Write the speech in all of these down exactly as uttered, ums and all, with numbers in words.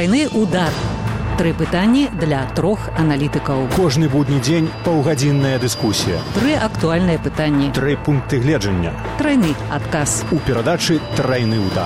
Трайны удар. Тры пытанні для трох аналітыкаў. Кожны будні дзень паўгадзінная дыскусія. Тры актуальныя пытанні. Тры пункты гледжання. Трайны адказ. У перадачы «Трайны удар».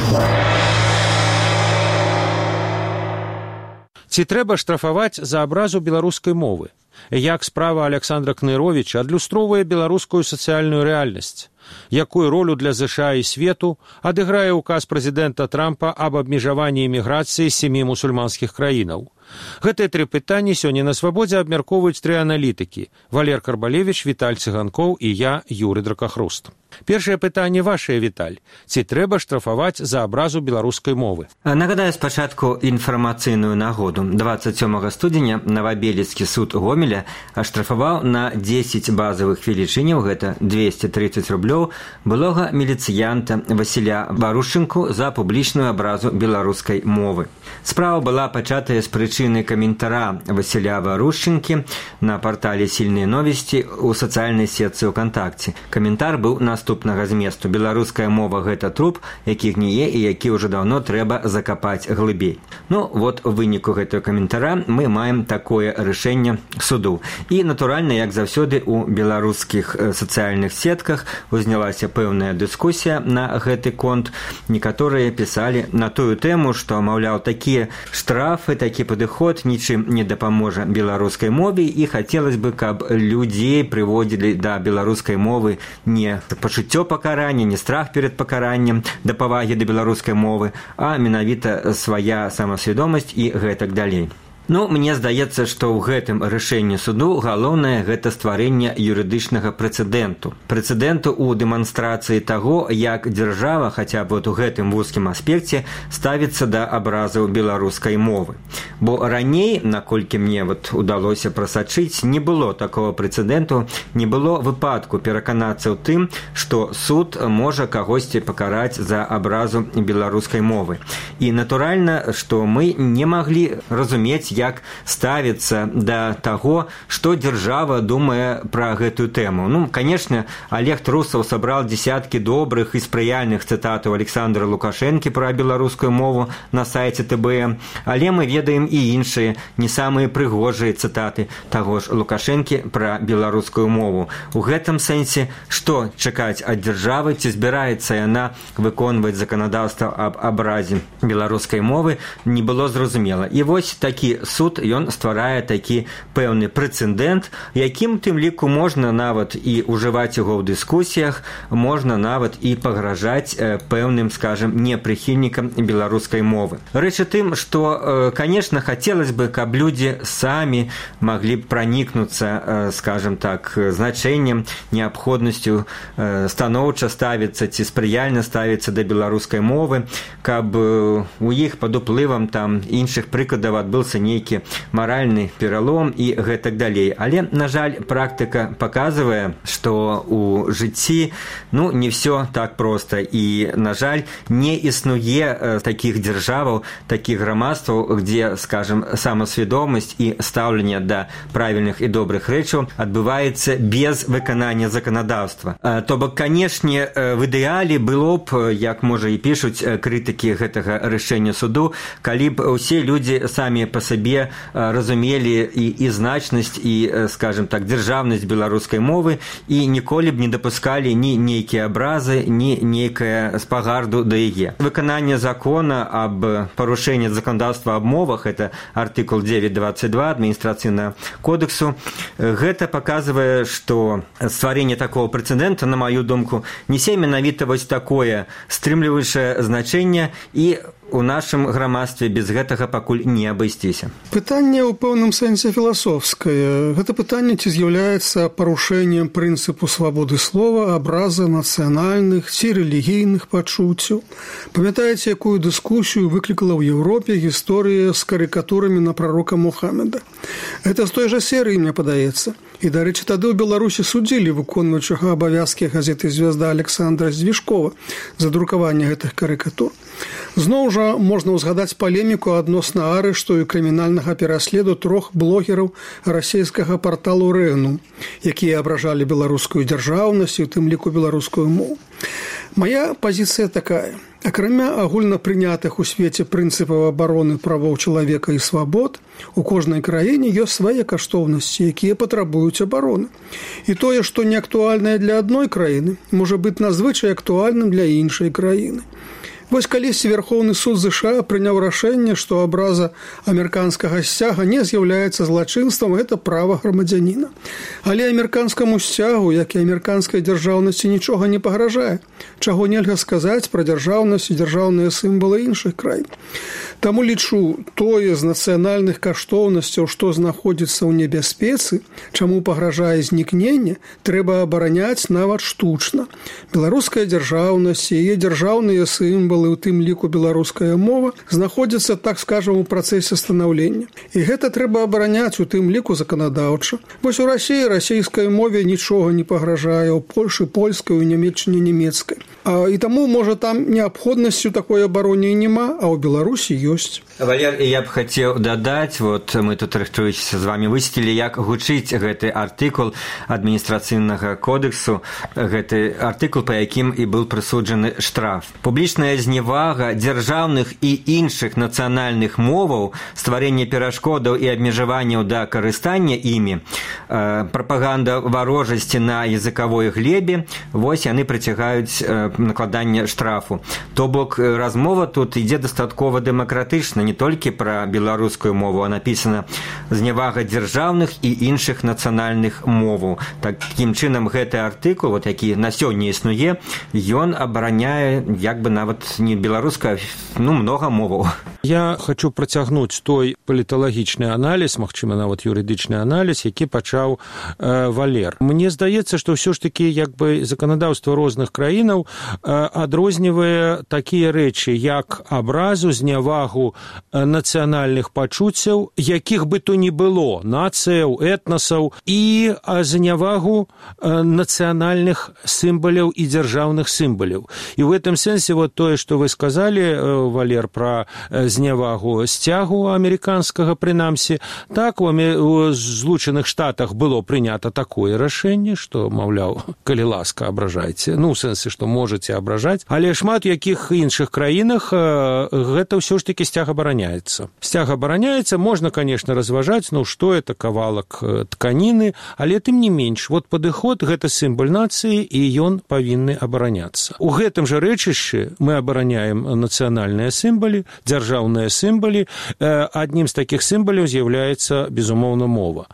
Ці трэба штрафаваць за абразу беларускай мовы? Як справа Александра Кныровіча адлюстроўвае беларускую сацыяльную рэальнасць? Якую ролю для ЗША і свету адыграе ўказ прэзідэнта Трампа аб абмежаванні іміграцыі з сямі мусульманскіх краінаў? Гэтыя тры пытанні сёння на свабодзе абмяркоўваюць тры аналітыкі: Валер Карбалевіч, Віталь Цыганкоў і я, Юры Дракахруст. Першае пытанне вашае, Віталь. Ці трэба штрафаваць за абразу беларускай мовы? Нагадаю спачатку інфармацыйную нагоду. дваццаць сёмага студзеня Новабелецкі суд Гомеля аштрафаваў на дзесяць базавых велічыняў, гэта двесце трыццаць рублёў, былога міліцыянта Васіля Варушчынку за публічную абразу беларускай мовы. Справа была пачатая з прычыны каментара Васіля Варушчынкі на партале «Сільныя новісці» у сацыяльнай сетцы ВКонтакце. Каментар быў наступнага зместу: беларуская мова – гэта труп, які гніе і які ўжо даўно трэба закапаць глыбей. Ну, вот у выніку гэтага каментара мы маем такое рашэнне суду. І, натуральна, як заўсёды, у беларускіх сацыяльных сетках узнялася пэўная дыскусія на гэты конт. Некаторыя пісалі на тую тэму, што, маўляў, такія штрафы, такі падыход нічым не дапаможа беларускай мове, і хацелася бы, каб людзей прыводзілі да беларускай мовы не пачуццё пакарання, не страх перад пакараннем, да павагі да беларускай мовы, а менавіта свая самасвядомасць і гэтак далей. Ну, мне здаецца, што ў гэтым рашэнні суду галоўнае гэта стварэнне юрыдычнага прэцэдэнту. Прэцэдэнту ў дэманстрацыі таго, як дзяржава, хаця б вот у гэтым вузкім аспекце, ставіцца да абразаў беларускай мовы. Бо раней, наколькі мне вот удалося прасачыць, не было такого прэцэдэнту, не было выпадку пераканацца ў тым, што суд можа кагосьці пакараць за абразу беларускай мовы. І натуральна, што мы не маглі разумець, як ставіцца да таго, што дзяржава думае пра гэтую тэму. Ну, конечно, Олег Трусаў сабраў десяткі добрых і спрыяльных цытатаў Александра Лукашэнкі пра беларускую мову на сайце тэ бэ эм, але мы ведаем і іншыя, не самыя прыгожыя цытаты таго ж Лукашэнкі пра беларускую мову. У гэтым сэнсе, што чакаць ад дзяржавы, ці збіраецца яна выконваць заканадаўства аб абразе беларускай мовы, не было зразумела. І вось такі суд, ён стварае такі пэўны прэцэдэнт, якім тым ліку можна нават і ўжываць яго ў дыскусіях, можна нават і пагражаць пэўным, скажем, непрыхільнікам беларускай мовы. Рэч у тым, што, конечно, хацелось бы, каб людзі самі маглі б пранікнуцца, скажем так, значэннем, неабходнасцю станоўча ставіцца ці спрыяльна ставіцца да беларускай мовы, каб у іх пад уплывам там іншых прыкладаў адбыўся нейкі маральны пералом і гэтак далей. Але, на жаль, практыка паказвае, што у жыцці, ну, не все так проста. І, на жаль, не існуе такіх дзяржаваў, такіх грамадстваў, где, скажем, самасвядомасць і стаўленне да правільных і добрых рэчаў адбываецца без выканання заканадаўства. То бок, канешне, в ідэале было б, як, можа, і пішуць крытыкі гэтага рашэння суду, калі б усе людзі самі па сабе разумелі і, і значнасць, і, скажем так, дзяржаўнасць беларускай мовы, і ніколі б не дапускалі ні нейкія абразы, ні нейкая спагарду да яе. Выкананне закона аб парушэнні заканадаўства аб мовах, это артыкул девять двадцать два адміністрацыйнага кодексу, гэта паказвае, што стварэнне такого прэцэдэнта, на маю думку, несе менавіта вось такое стрымліваючае значэнне, і у нашым грамадстве без гэтага пакуль не абысціся. Пытанне ў пэўным сэнсе філасофскае. Гэта пытанне, ці з'яўляецца парушэннем прынцыпу свабоды слова, абраза нацыянальных ці рэлігійных пачуццяў. Памятаеце, якую дыскусію выклікала ў Еўропе гісторыя з карыкатурамі на прарока Мухаммеда? Гэта з той жа серыі, мне падаецца. І, дарэчы, тады ў Беларусі судзілі выконваючага абавязкі газеты «Звезда» Александра Звішкова за друкаванне гэтых карыкатур. Зноў жа можна ўзгадаць палеміку адносна арышту і крымінальнага пераследу трох блогераў расійскага парталу «Рэгнум», якія абражалі беларускую дзяржаўнасць і ў тым ліку беларускую мову. Моя позиция такая. Акрамя агульнапрынятых у свеце прынцыпаў абароны правоў чалавека і свабод, у кожнай краіне ёсць свае каштоўнасці, якія патрабуюць абароны. І тое, што не актуальнае для адной краіны, можа быць надзвычай актуальным для іншай краіны. Вось калісьці Верхоўны суд ЗША прыняў рашэнне, што абраза амерыканскага сцяга не з'яўляецца злачынствам, гэта права грамадзяніна. Але амерыканскаму сцягу, як і амерыканскай дзяржаўнасці, нічога не пагражае, чаго нельга сказаць пра дзяржаўнасць і дзяржаўныя сімвалы іншых краін. Таму лічу, тое з нацыянальных каштоўнасцяў, што знаходзіцца ў небяспецы, чаму пагражае знікненне, трэба абараняць нават штучна. Беларуская дзяржаўнасць і яе дзяржаўныя сімвалы, у тым ліку беларуская мова, знаходзіцца, так скажам, у працэсе станаўлення. І гэта трэба абараняць у тым ліку заканадаўча. Вось у Расіі расійскай мове нічога не пагражае, у Польшы польскай, у Нямецчыне нямецкай. А, і таму, можа, там неабходнасці ў такой абароне няма, а ў Беларусі ёсць. Валер, я б хацеў дадаць, вот мы тут рыхтуючыся з вами высветлілі, як гучыць гэты артыкул адміністрацыйнага кодексу, гэты артыкул, па якім і быў прысуджаны штраф. Публічная зневага дзяржаўных і іншых нацыянальных моваў, стварэнне перашкодаў і абмежаванняў да карыстання імі, э, прапаганда варожасці на языкавой глебе, вось яны прыцягаюць э, накладанне штрафу. То бок размова тут ідзе дастаткова дэмакратычна, не толькі пра беларускую мову, а напісана зневага дзяржаўных і іншых нацыянальных моваў. Такім чынам гэты артыкул, вот, які на сёння існуе, ён абараняе як бы нават не беларуская, ну, много моваў. Я хочу працягнуць той паліталагічны аналіз, магчыма, нават юрыдычны аналіз, які пачаў э, Валер. Мне здаецца, што ўсё ж такі як бы заканадаўства розных краінаў э, адрознівае такія рэчы, як абразу, знявагу нацыянальных пачуццяў, якіх бы то ні было, нацыяў, этнасаў, і знявагу нацыянальных сімваляў і дзяржаўных сімваляў. І в этом сэнсе вот тое, што вы сказалі, Валер, пра знявагу сцягу амерыканскага, прынамсі, так, у Злучаных Штатах было прынята такое рашэнне, што, маўляў, калі ласка, абражайце, ну, у сэнсе, што можаце абражаць, але шмат якіх іншых краінах гэта ўсё ж такі сцяг абараняецца. Сцяг абараняецца, можна, конечно, разважаць, ну, што это кавалак тканіны, але тым не менш, вот падыход, гэта сімвал нацыі, і ён павінны абараняцца. У гэтым жа рэчышчы мы абараняем нацыянальныя сімвалы, дзяржаўныя сімвалы. Аднім з такіх сімваляў з'яўляецца, безумоўна, мова.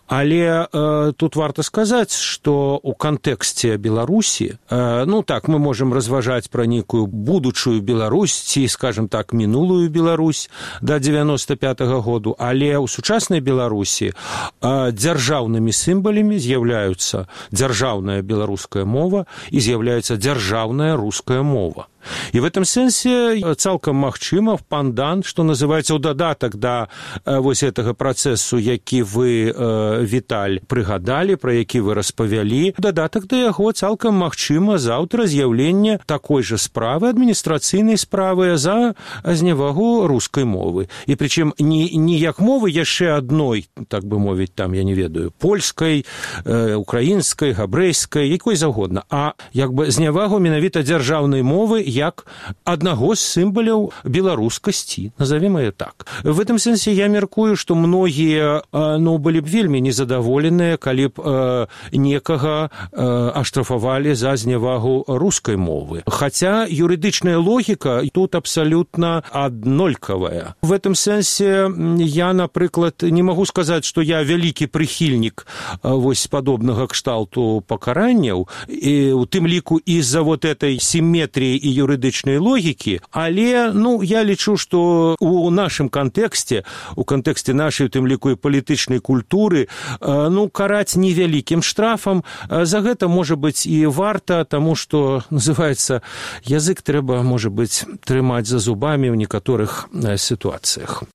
Але э, тут варта сказаць, што ў кантэксце Беларусі, э, ну так, мы можам разважаць пра нейкую будучую Беларусь, ці, скажем так, мінулую Беларусь да дзевяноста пятага году, але ў сучаснай Беларусі э, дзяржаўнымі сімвалямі з'яўляюцца дзяржаўная беларуская мова і з'яўляецца дзяржаўная руская мова. І в этом сэнсе цалкам магчыма пандан, што называецца ў дадатак да э, вось гэтага працэсу, які вы, э, Віталь, прыгадалі, пра які вы распавялі, дадатак да яго цалкам магчыма заўтра з'яўленне такой жа справы, адміністрацыйнай справы за знявагу рускай мовы. І прычым не, не як мовы яшчэ адной, так бы мовіць, там, я не ведаю, польскай, э, украінскай, габрэйскай, якой заўгодна, а як бы знявагу менавіта дзяржаўнай мовы як аднаго з сімваляў беларускасці, назовем ее так. В этом сэнсе я меркую, што многія, ну, былі б вельмі незадаволеныя, калі б э, некага э, аштрафавалі за знявагу рускай мовы. Хаця юрыдычная логіка тут абсалютна аднолькавая. В этом сэнсе я, напрыклад, не магу сказаць, што я вялікі прыхільнік э, вось падобнага кшталту пакаранняў, і у тым ліку і-за вот этой сіметрыі і юрыдычнай логікі, але, ну, я лічу, што у нашым кантэксце, у кантэксце нашай, у тым ліку, і палітычнай культуры, ну, караць невялікім штрафам, за гэта, можа быць, і варта, таму што, называецца, язык трэба, можа быць, трымаць за зубамі ў некаторых сітуацыях.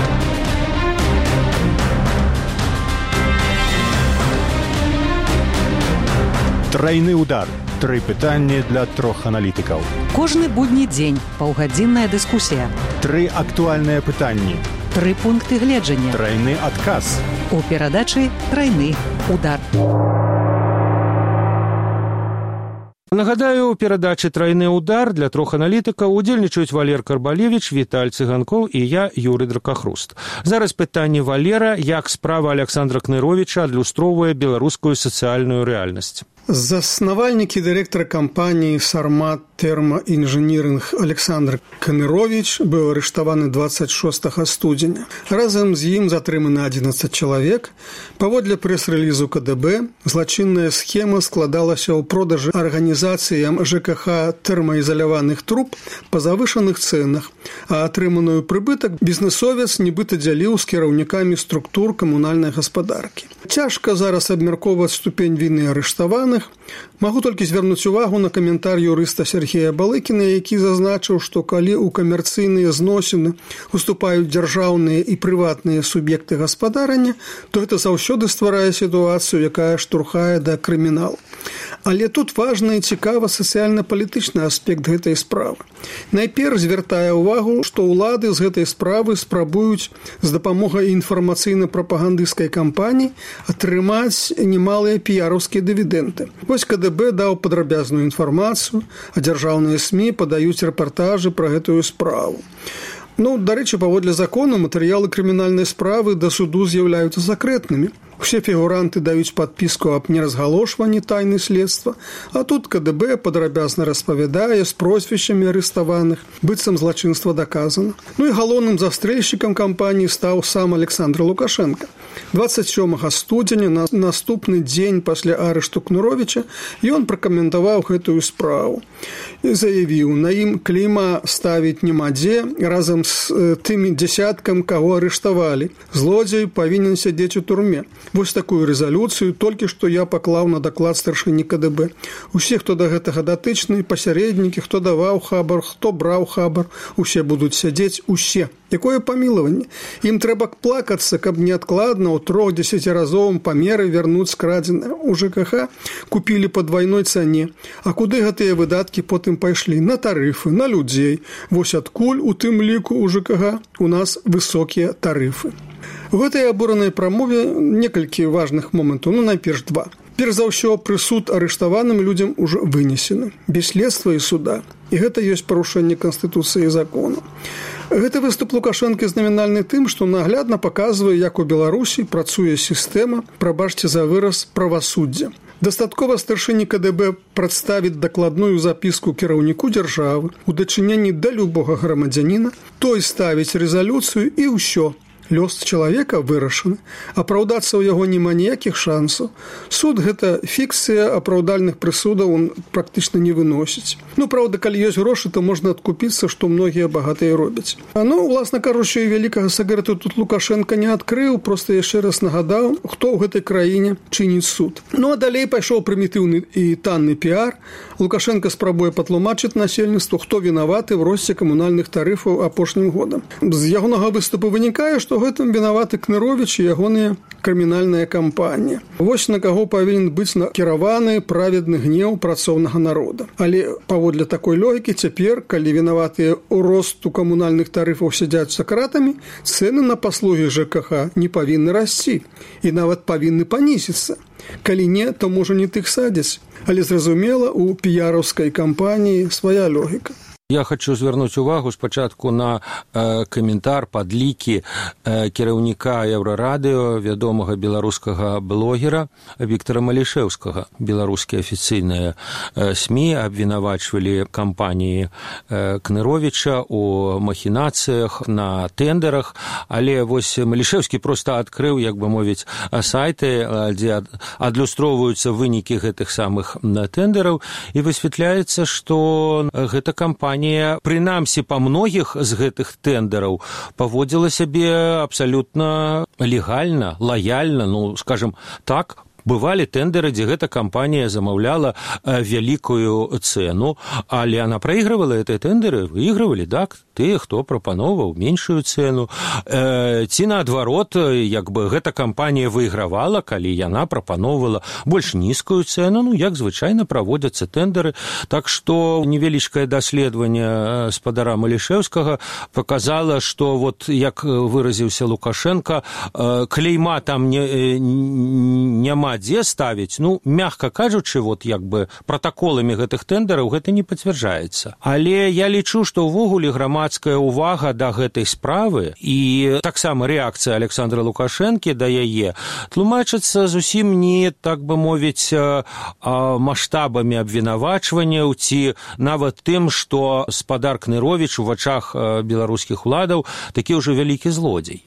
Трайны удар. Тры пытанні для трох аналітыкаў. Кожны будні дзень паўгадзінная дыскусія. Тры актуальныя пытанні. Тры пункты гледжання. Трайны адказ. У перадачы «Трайны удар». Нагадаю, у перадачы «Трайны ўдар» для трох аналітыкаў удзельнічаюць Валер Карбалевіч, Віталь Цыганкоў і я, Юрый Дракахруст. Зараз пытанне Валера, як справа Александра Кныровіча адлюстроўвае беларускую сацыяльную рэальнасць. Заснавальнік і дырэктар кампаніі «Сармат Тэрмаінжынірынг» Александр Кныровіч быў арыштаваны дваццаць шостага студзеня. Разам з ім затрыманы адзінаццаць чалавек. Паводле прэс-рэлізу ка дэ бэ, злачынная схема складалася ў продажы арганізацыям ЖКХ тэрмаізаляваных труб па завышаных цэнах, а атрыманую прыбытак бізнэсовец нібыта дзяліў з кіраўнікамі структур камунальнай гаспадаркі. Цяжка зараз абмяркоўваць ступень віны арыштаваных. Магу толькі звярнуць увагу на каментар юрыста Сергея Балыкіна, які зазначыў, што калі ў камерцыйныя зносіны уступаюць дзяржаўныя і прыватныя суб'екты гаспадарання, то гэта заўсёды стварае сітуацыю, якая штурхае да крыміналу. Але тут важны і цікавы сацыяльна-палітычны аспект гэтай справы. Найперш звяртае ўвагу, што ўлады з гэтай справы спрабуюць з дапамогай інфармацыйна-прапагандысцкай кампаніі атрымаць немалыя піяраўскія дывідэнды. Вось ка дэ бэ даў падрабязную інфармацыю, а дзяржаўныя СМІ падаюць рэпартажы пра гэтую справу. Ну, дарэчы, паводле закону матэрыялы крымінальнай справы да суду з'яўляюцца сакрэтнымі. Усе фігуранты даюць падпіску аб неразгалошванні тайны следства, а тут ка дэ бэ падрабязна распавядае з прозвішчамі арыштаваных, быццам злачынства даказана. Ну і галоўным застрэльшчыкам кампаніі стаў сам Александр Лукашенко. дваццаць сёмага студзеня, на наступны дзень пасля арышту Кныровіча, ён пракаментаваў гэтую справу і заявіў, на ім клейма ставіць няма дзе, разам з тымі дзясяткам, каго арыштавалі. Злодзей павінен сядзець у турме. Вось такую рэзалюцыю толькі што я паклаў на даклад старшыні ка дэ бэ. Усе, хто да гэтага датычны, пасярэднікі, хто даваў хабар, хто браў хабар, усе будуць сядзець, усе. Якое памілаванне? Ім трэба плакацца, каб неадкладна ў трох-дзесяціразовым памеры вярнуць скрадзенае. У ЖКХ купілі па двайной цане. А куды гэтыя выдаткі потым пайшлі? На тарыфы, на людзей. Вось адкуль у тым ліку у ЖКХ у нас высокія тарыфы. У гэтай абуранай прамове некалькі важных момантаў, ну найперш два. Перш за ўсё, прысуд арыштаваным людзям ужо вынесены, без следства і суда. І гэта ёсць парушэнне Канстытуцыі і закону. Гэты выступ Лукашэнкі знаменальны тым, што наглядна паказвае, як у Беларусі працуе сістэма, прабачце за выраз, правасуддзя. Дастаткова старшыні ка дэ бэ прадставіць дакладную запіску кіраўніку дзяржавы у дачыненні да любога грамадзяніна, той ставіць рэзалюцыю і ўсё. Лёс чалавека вырашаны, апраўдацца ў яго няма ніякіх шансаў. Суд гэта фікцыя, апраўдальных прысудаў он практычна не выносіць. Ну, праўда, калі ёсць грошы, то можна адкупіцца, што многія багатыя робяць. А ну, уласна кажучы, і вялікага сакрэту тут Лукашенка не адкрыў, проста яшчэ раз нагадаў, хто ў гэтай краіне чыніць суд. Ну, а далей пайшоў прымітыўны і танны піар. Лукашенко спрабуе патлумачыць насельніцтву, хто вінаваты ў росце камунальных тарыфаў апошнім годам. З ягонага выступу вынікае, што гэтым вінаваты Кныровіч і ягоная крымінальная кампанія. Вось на каго павінен быць накіраваны праведны гнеў працоўнага народа. Але паводле такой логікі цяпер, калі вінаватыя ў росту камунальных тарыфаў сядзяць за кратамі, цэны на паслугі ЖКХ не павінны расці і нават павінны панізіцца. Калі не, то можа не тых садзяць. Але зразумела, у піяраўскай кампаніі свая логіка. Я хочу звярнуць увагу спачатку на э, каментар, падлікі э, кіраўніка Еўрарадыё, вядомага беларускага блогера Віктара Малішэўскага. Беларускія афіцыйныя э, СМІ абвінавачвалі кампаніі э, Кныровіча у махінацыях, на тэндерах, але вось Малішэўскі проста адкрыў, як бы мовіць, сайты, дзе адлюстроўваюцца вынікі гэтых самых тэндераў, і высвятляецца, што гэта кампанія, прынамсі па многіх з гэтых тэндераў паводзіла сябе абсалютна легальна, лаяльна, ну, скажем так. Бывалі тэндеры, дзе гэта кампанія замаўляла э, вялікую цэну, але яна праігрывала гэтыя тэндеры, выігрывалі, так, тыя, хто прапаноўваў меншую цэну. Э, ці наадварот, як бы гэта кампанія выйгравала, калі яна прапаноўвала больш нізкую цэну, ну, як звычайна праводзяцца тэндеры. Так што невялічкае даследаванне спадара Малішэўскага паказала, што, вот, як выразіўся Лукашенко, э, клейма там не, э, няма вадзе ставіць, ну, мягка кажучы, вот як бы пратаколамі гэтых тэндераў гэта не пацвярджаецца. Але я лічу, што ўвогуле грамадская ўвага да гэтай справы і таксама рэакцыя Александра Лукашэнкі да яе тлумачыцца зусім не, так бы мовіць, маштабамі абвінавачванняў ці нават тым, што спадар Кныровіч у вачах беларускіх уладаў такі ўжо вялікі злодзей.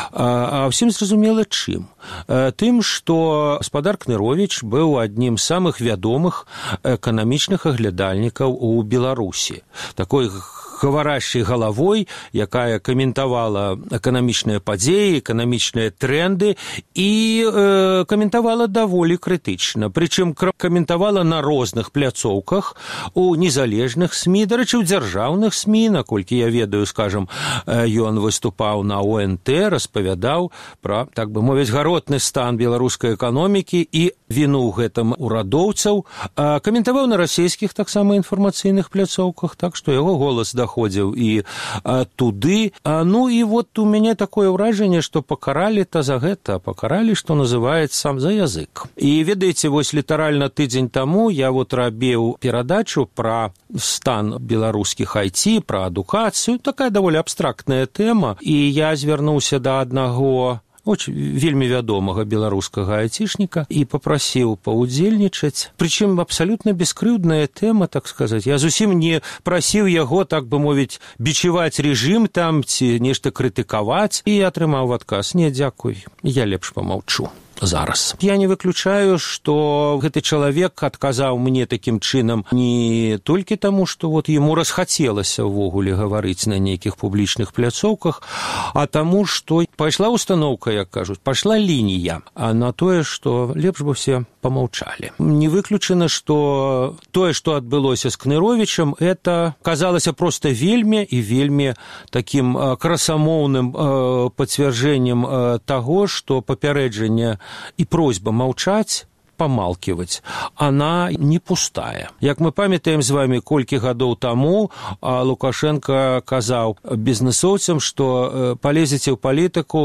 А ўсім зразумела чым? Тым, што спадар Кныровіч быў аднім з самых вядомых эканамічных аглядальнікаў у Беларусі. Такой гаваращай галавой, якая каментавала эканамічныя падзеі, эканамічныя тренды і э, каментавала даволі крытычна. Прычым каментавала на розных пляцоўках, у незалежных СМІ, дарэчы, у дзяржаўных СМІ, наколькі я ведаю, скажам, ён выступаў на О Н Т, распавядаў пра, так бы мовіць, гаротны стан беларускай эканомікі і віну ў гэтым урадоўцаў, каментаваў на расійскіх таксама інфармацыйных пляцоўках, так што яго голас доходзіў і а, туды. А, ну і вот у мяне такое ўражанне, што пакаралі-то за гэта, пакаралі, што называецца, сам за язык. І ведаеце, вось літаральна тыдзень таму я вот рабіў перадачу пра стан беларускіх ай ти, пра адукацыю, такая даволі абстрактная тэма, і я звярнуўся да аднаго очень вельмі вядомага беларускага айцішніка і папрасіў паўдзельнічаць. Прычым абсалютна бескрыўдная тэма, так сказаць. Я зусім не прасіў яго, так бы мовіць, бичеваць рэжым там ці нешта крытыкаваць, і атрымаў адказ: не, дзякуй, я лепш памаўчу зараз. Я не выключаю, што гэты чалавек адказаў мне такім чынам не толькі таму, што вот яму расхацелася ўвогуле гаварыць на нейкіх публічных пляцоўках, а таму, што пайшла установка, як кажуць, пайшла лінія, а на тое, што лепш бы все памаўчалі. Не выключана, што тое, што адбылося з Кныровічам, это казалася проста вельмі і вельмі такім красамоўным пацвярджэннем таго, што папярэджанне і просьба маўчаць, памалкивать, она не пустая. Як мы памятаем з вами, колькі гадоў таму Лукашенко казаў бізнесоўцам, што палезеце ў палітыку,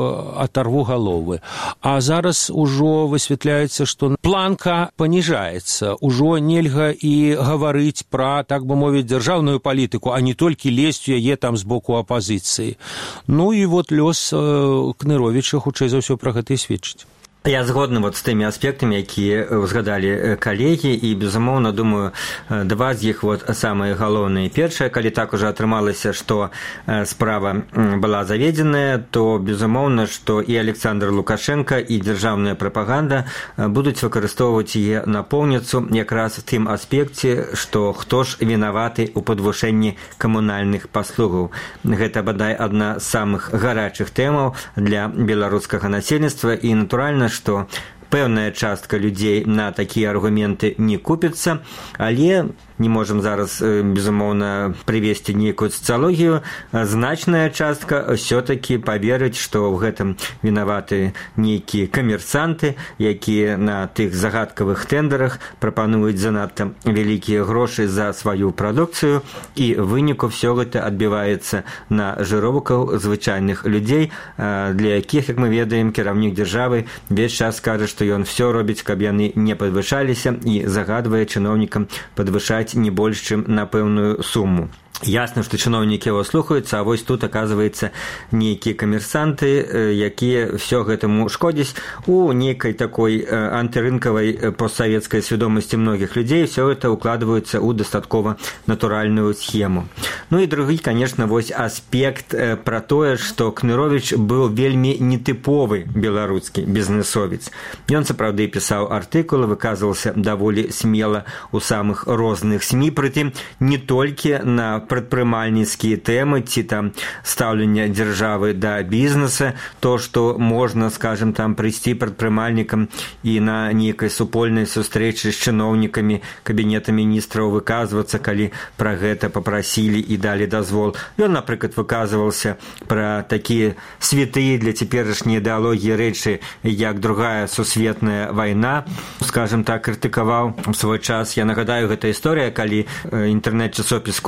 аторву галовы. А зараз ужо высвятляецца, што планка паніжаецца. Ужо нельга і гаварыць пра, так бы мовіць, дзяржаўную палітыку, а не толькі лезть яе там з боку апазіцыі. Ну і вот лёс Кныровіча хутчэй за ўсё пра гэта і сведчыць. Я згодны вот з тымі аспектамі, якія узгадалі калегі, і, безумоўна, думаю, два з іх вот самыя галоўныя. Першае, калі так уже атрымалася, што справа была заведзеная, то, безумоўна, што і Александр Лукашенко, і дзяржаўная прапаганда будуць выкарыстоўваць яе напоўніцу якраз в тым аспекце, што хто ж вінаваты ў падвышэнні камунальных паслугаў. Гэта, бадай, адна з самых гарачых тэмаў для беларускага насельніцтва, і, натуральна, што пэўная частка людзей на такія аргументы не купіцца, але не можам зараз, безумоўна, прывесці нейкую сацыялогію. Значная частка ўсё-такі паверыць, што ў гэтым вінаваты нейкія камерсанты, якія на тых загадкавых тэндерах прапануюць занадта вялікія грошы за сваю прадукцыю, і ў выніку ўсё гэта адбіваецца на жыроўкаў звычайных людзей, для якіх, як мы ведаем, кіраўнік дзяржавы весь час кажа, што ён все робіць, каб яны не падвышаліся, і загадвае чыноўнікам падвышаць не больш, чым на пэўную суму. Ясна, што чыноўнікі яго слухаюцца, а вось тут, аказваецца, нейкія камерсанты, якія ўсё гэтаму шкодзяць. У нейкай такой антырынкавай постсавецкай свядомасці многіх людзей ўсё гэта укладваецца ў дастаткова натуральную схему. Ну і другі, конечно, вось аспект пра тое, што Кныровіч быў вельмі нетыповы беларускі бізнесовец. Ён сапраўды пісаў артыкулы, выказваўся даволі смела ў самых розных СМІ, прытым не толькі на прадпрымальніцкія тэмы ці там стаўленне дзяржавы да бізнеса, то, што можна, скажем, там прыйсці прадпрымальнікам і на нейкай супольнай сустрэчы з чыноўнікамі кабінета міністраў выказвацца, калі пра гэта папрасілі і далі дазвол. Ён, напрыклад, выказваўся пра такія святыя для цяперашняй ідэалогіі рэчы, як другая сусветная вайна. Скажем так, крытыкаваў у свой час. Я нагадаю, гэта історыя, калі інтэрнэт-часопіс Ку-ку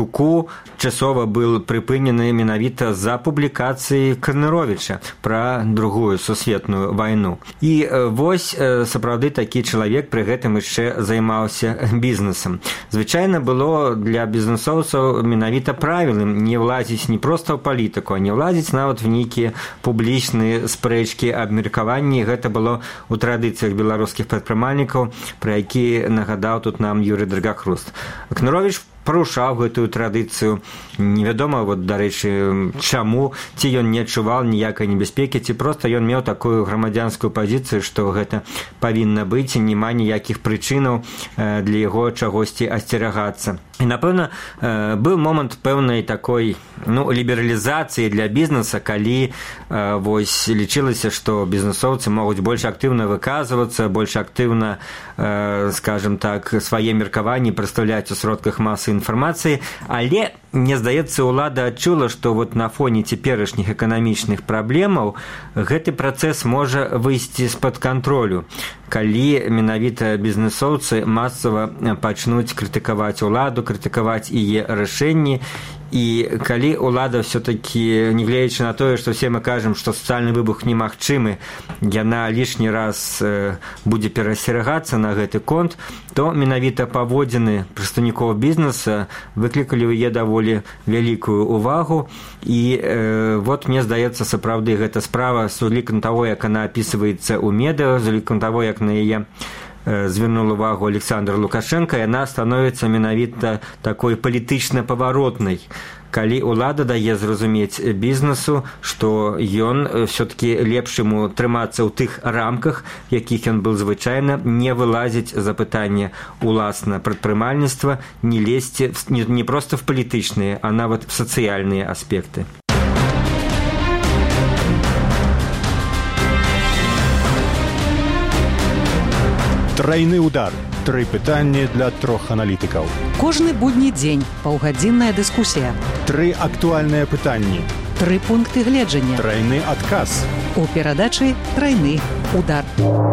часова быў прыпынены менавіта за публікацыі Каныровіча пра другую сусветную вайну. І вось сапраўды такі чалавек пры гэтым яшчэ займаўся бізнесам. Звычайна было для бізнесоўцаў менавіта правілам не ўлазіць не проста ў палітыку, а не ўлазіць нават в нейкія публічныя спрэчкі, абмеркаванні. Гэта было ў традыцыях беларускіх прадпрымальнікаў, пра які нагадаў тут нам Юрый Драгахруст. Кныровіч парушаў гэтую традыцыю. Невядома, вот, дарэчы, чаму, ці ён не адчуваў ніякай небяспекі, ці проста ён меў такую грамадзянскую пазіцыю, што гэта павінна быць, і няма ніякіх прычынаў для яго чагосьці асцерагацца. І, напэўна, быў момант пэўнай такой ну, лібералізацыі для бізнеса, калі вось, лічылася, што бізнесоўцы могуць больш актыўна выказвацца, больш актыўна, скажем так, свае меркаванні прадстаўляць у сродках масы інфармацыі, але, мне здаецца, ўлада адчула, што вот на фоне цяперашніх эканамічных праблемаў гэты працэс можа выйсці з-пад кантролю, калі менавіта бізнесоўцы масава пачнуць крытыкаваць уладу, крытыкаваць яе рашэнні. І калі ўлада все-таки, нягледзячы на тое, што все мы кажам, што сацыяльны выбух немагчымы, яна лішні раз будзе перасцерагацца на гэты конт, то менавіта паводзіны прадстаўнікоў бізнеса выклікалі ў яе даволі вялікую увагу. І э, вот мне здаецца, сапраўды гэта справа з улікам таго, як яна апісваецца ў медыа, з улікам таго, як на яе звярнуў увагу Александр Лукашенко, яна становіцца менавіта такой палітычна паваротнай, калі ўлада дае зразумець бізнесу, што ён все-таки лепш яму трымацца ў тых рамках, якіх ён быў звычайна, не вылазіць за пытанне уласна прадпрымальніцтва, не лезці не, не проста в палітычныя, а нават в сацыяльныя аспекты. Трайны удар. Тры пытанні для трох аналітыкаў. Кожны будні дзень паўгадзінная дыскусія. Тры актуальныя пытанні. Тры пункты гледжання. Трайны адказ. У перадачы «Трайны удар».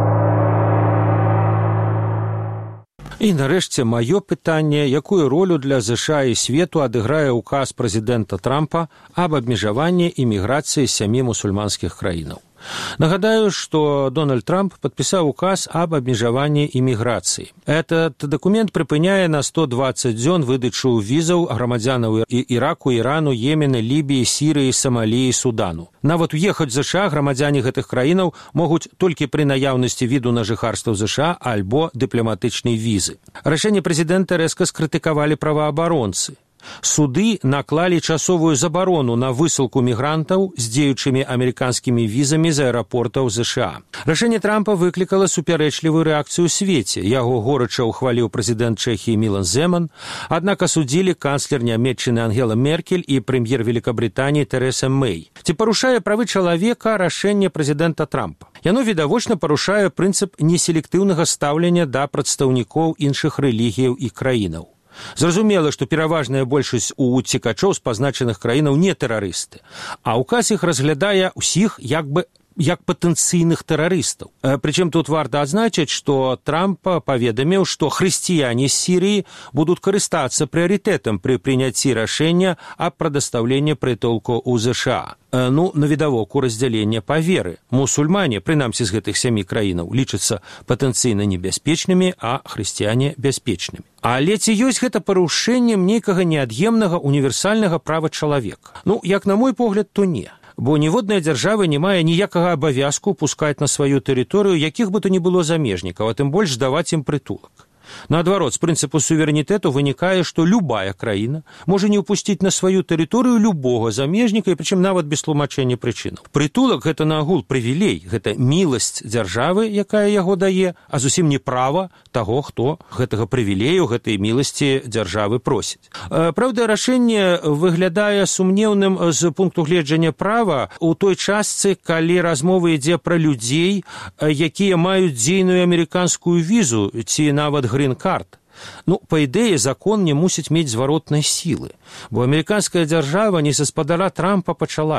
І нарэшце маё пытанне, якую ролю для ЗША і свету адыграе ўказ прэзідэнта Трампа аб абмежаванні іміграцыі з сямі мусульманскіх краінаў. Нагадаю, что Дональд Трамп подписал указ об обмежевании иммиграции. Этот документ припыняет на сто двадцать дзён выдачу визов громадянам Ираку, Ирану, Йемену, Либии, Сирии, Сомалии и Судану. Нават уехать в США громадяне гэтых краінаў могуць толькі пры наяўнасці віду на жыхарства ў ЗША альбо дыпламатычнай візы. Рашэнне прэзідэнта рэзка скрытыкавалі праваабаронцы. Суды наклалі часовую забарону на высылку мігрантаў з дзеючымі амерыканскімі візамі з аэрапортаў ЗША. Рашэнне Трампа выклікала супярэчлівую рэакцыю ў свеце. Яго горача ўхваліў прэзідэнт Чэхіі Мілан Земан, аднак асудзілі канцлер Нямецчыны Ангела Меркель і прэм'ер Великабрытаніі Тэрэса Мэй. Ці парушае правы чалавека рашэнне прэзідэнта Трампа? Яно відавочна парушае прынцып неселектыўнага стаўлення да прадстаўнікоў іншых рэлігіяў і краінаў. Зразумела, што пераважная большасць у уцекачоў з пазначаных краінаў не тэрарысты, а ўказ іх разглядае ўсіх як бы як патэнцыйных тэрарыстаў. Прычым тут варта адзначыць, што Трамп паведаміў, што хрысціяне з Сірыі будуць карыстацца прыярытэтам пры прыняцці рашэння аб прадастаўленні прытулку ў ЗША. Ну, навідавоку раздзялення па веры. Мусульмане, прынамсі з гэтых сямі краінаў, лічацца патэнцыйна небяспечнымі, а хрысціяне бяспечнымі. Але ці ёсць гэта парушэннем нейкага неад'емнага універсальнага права чалавека? Ну, як на мой погляд, то не. Бо ніводная дзяржава не мае ніякага абавязку пускаць на сваю тэрыторыю якіх бы то ні было замежнікаў, а тым больш даваць ім прытулак. Наадварот, з прынцыпу суверэнітэту вынікае, што любая краіна можа не ўпусціць на сваю тэрыторыю любога замежніка, і прычым нават без тлумачэння прычынаў. Прытулак – гэта наагул прывілей, гэта міласць дзяржавы, якая яго дае, а зусім не права таго, хто гэтага прывілею, гэтай міласці дзяржавы просіць. Праўда, рашэнне выглядае сумнеўным з пункту гледжання права у той частцы, калі размова ідзе пра людзей, якія маюць дзейную амерыканскую візу ці нават грин-карт. Ну, па ідэі, закон не мусіць мець зваротнай сілы, бо амерыканская дзяржава не са спадара Трампа пачалася.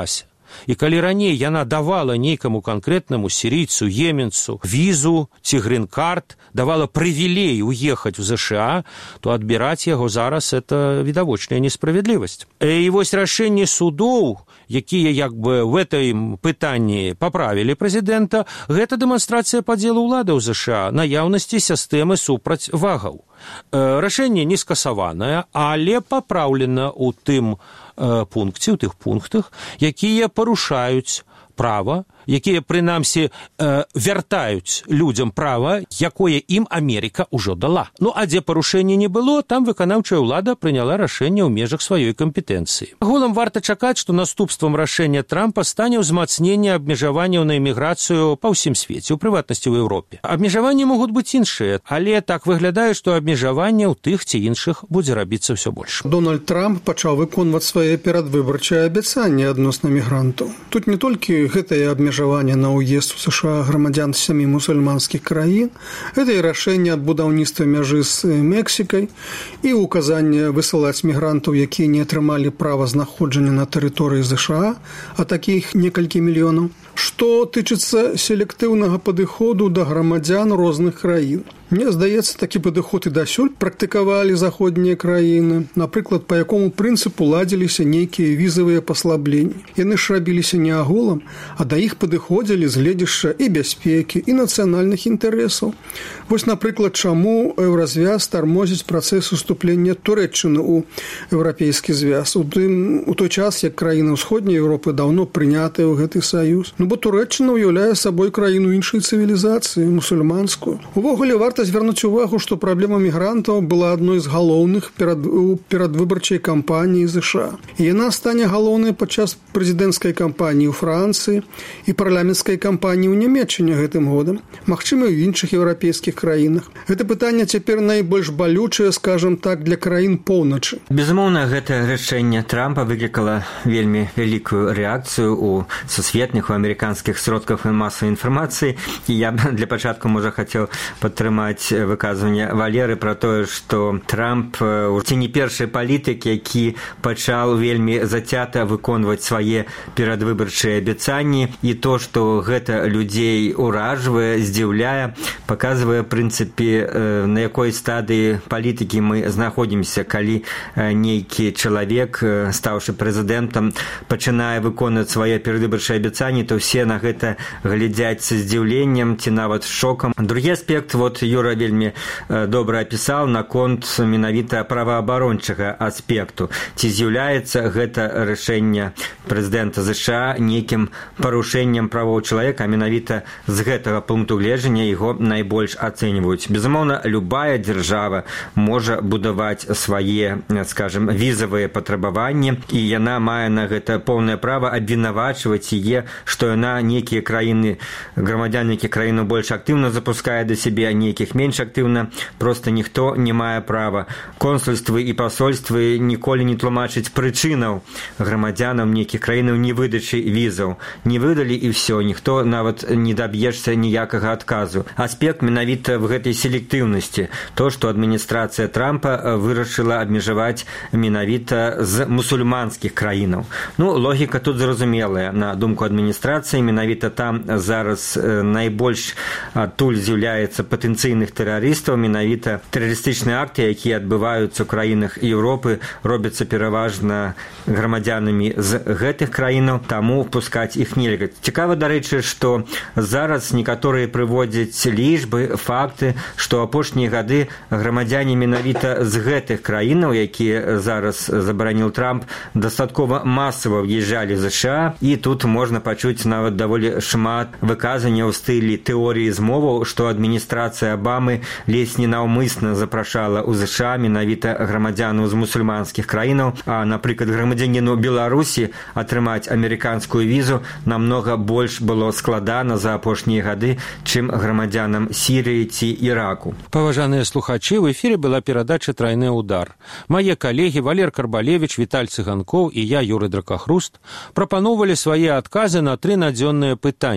І калі раней яна давала нейкаму канкрэтнаму сірійцу, еменцу візу ці грин-карт, давала прывілей уехаць у ЗША, то адбіраць яго зараз это відавочная несправядлівасць. І вось рашэнне судоў, якія як бы в этом пытанні паправілі прэзідэнта, гэта дэманстрацыя падзелу ўлады ў ЗША, наяўнасці сістэмы супраць вагаў. Рашэнне не скасаванае, але папраўлена ў тым пункце, у тых пунктах, якія парушаюць права, якія, прынамсі, э, вяртаюць людзям права, якое ім Амерыка ўжо дала. Ну, а дзе парушэння не было, там выканаўчая ўлада прыняла рашэнне ў межах сваёй кампетэнцыі. Агулам варта чакаць, што наступствам рашэння Трампа стане ўзмацненне абмежаванняў на эміграцыю па ўсім свеце, у прыватнасці ў Еўропе. Абмежаванні могуць быць іншыя, але так выглядае, што абмежаванне ў тых ці іншых будзе рабіцца ўсё больш. Дональд Трамп пачаў выконваць свае перадвыбарчыя абяцанні адносна мігрантаў. Тут не толькі гэтае абмежаванне на ўезд у ЗША грамадзян з сямі мусульманскіх краін, гэта і рашэнне ад будаўніцтва мяжы з Мексікай і указанне высылаць мігрантаў, якія не атрымалі права знаходжання на тэрыторыі ЗША, а такіх некалькі мільёнаў. Што тычыцца селектыўнага падыходу да грамадзян розных краін. Мне здаецца, такі падыход і дасюль практыкавалі заходнія краіны, напрыклад, па якому прынцыпу ладзіліся нейкія візавыя паслабленні. Яны ж рабіліся не агулам, а да іх падыходзілі з гледзяшча і бяспекі, і нацыянальных інтарэсаў. Вось, напрыклад, чаму еўразвяз тармозіць працэс уступлення Турэччыны ў еўрапейскі звяз. У, тым, у той час, як краіны ўсходняй Еўропы даўно прынятыя ў гэты саюз. Ну, бо Турэччына ўяўляе сабой краіну іншай цывілізацыі, мусульманскую. Увогуле варта звярнуць увагу, што праблема мігрантаў была адной з галоўных перад, у перадвыбарчай кампаніі ЗША. І яна стане галоўнай падчас прэзідэнцкай кампаніі ў Францыі і парламенцкай кампаніі ў Нямецчыне гэтым годам, магчыма, і ў іншых еўрапейскіх краінах. Гэта пытанне цяпер найбольш балючае, скажам так, для краін поўначы. Безумоўна, гэта рашэнне Трампа выклікала вельмі вялікую рэакцыю ў сусветных, у амерыканскіх сродках масавай інфармацыі. І я для пачатку, можа, хацеў падтрымаць выказванне Валеры пра тое, што Трамп ці не першы палітык, які пачаў вельмі зацята выконваць свае перадвыбарчыя абяцанні, і то, што гэта людзей уражвае, здзіўляе, паказвае, в прынцыпе, на якой стадыі палітыкі мы знаходзімся, калі нейкі чалавек, стаўшы прэзідэнтам, пачынае выконваць свае перадвыбарчыя абяцанні, то все на гэта глядзяць са здзіўленнем ці нават шокам. Другі аспект, вот Юра вельмі добра апісаў наконт менавіта праваабарончага аспекту. Ці з'яўляецца гэта рашэнне прэзідэнта ЗША нейкім парушэннем правоў чалавека, а менавіта з гэтага пункту гледжання яго найбольш ацэньваюць. Безумоўна, любая дзяржава можа будаваць свае, скажем, візавыя патрабаванні, і яна мае на гэта поўнае права абвінавачваць яе, што яна нейкія краіны, грамадзян нейкіх краіну больш актыўна запускае да сябе, а нейкіх менш актыўна, проста ніхто не мае права. Консульствы і пасольствы ніколі не тлумачаць прычынаў грамадзянам нейкіх краінаў невыдачы візаў. Не выдалі і ўсё, ніхто нават не даб'ешся ніякага адказу. Аспект менавіта в гэтай селектыўнасці. То, што адміністрацыя Трампа вырашыла абмежаваць менавіта з мусульманскіх краінаў. Ну, логіка тут зразумелая. На думку адміністрацыі, менавіта там зараз найбольш адтуль з'яўляецца патэнцыйных тэрарыстаў, менавіта тэрарыстычныя акты, якія адбываюцца ў краінах Еўропы, робяцца пераважна грамадзянамі з гэтых краінаў, таму впускаць іх нельга. Цікава, дарэчы, што зараз некаторыя прыводзяць лічбы, факты, што апошнія гады грамадзяне менавіта з гэтых краінаў, якія зараз забараніў Трамп, дастаткова масава в'язджалі з ЗША, і тут можна пачуць нават даволі шмат выказанняў ў стылі тэорыі змоваў, што адміністрацыя Абамы ледзь не наўмысна запрашала ў ЗША менавіта грамадзянаў з мусульманскіх краінаў, а, напрыклад, грамадзяніну Беларусі атрымаць амерыканскую візу намнога больш было складана за апошнія гады, чым грамадзянам Сірыі ці Іраку. Паважаныя слухачы, в эфире была перадача «Тройны удар». Мае калегі Валер Карбалевич, Віталь Цыганкоў і я, Юры Дракахруст, прапаноўвалі свае адказы на тры надзённыя пытанні.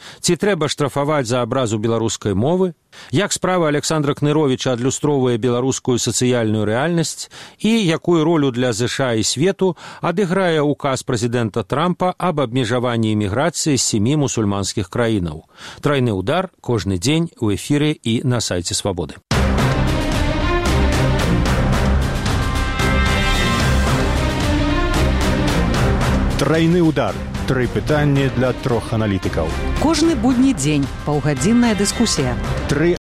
Ці трэба штрафаваць за абразу беларускай мовы? Як справа Александра Кныровіча адлюстроўвае беларускую сацыяльную рэальнасць і якую ролю для ЗША і свету адыграе указ прэзідэнта Трампа аб абмежаванні іміграцыі з сямі мусульманскіх краінаў? Трайны удар кожны дзень у эфіры і на сайце Свабоды. Трайны удар. Тры пытанні для трох аналітыкаў. Кожны будні дзень паўгадзінная дыскусія. Тры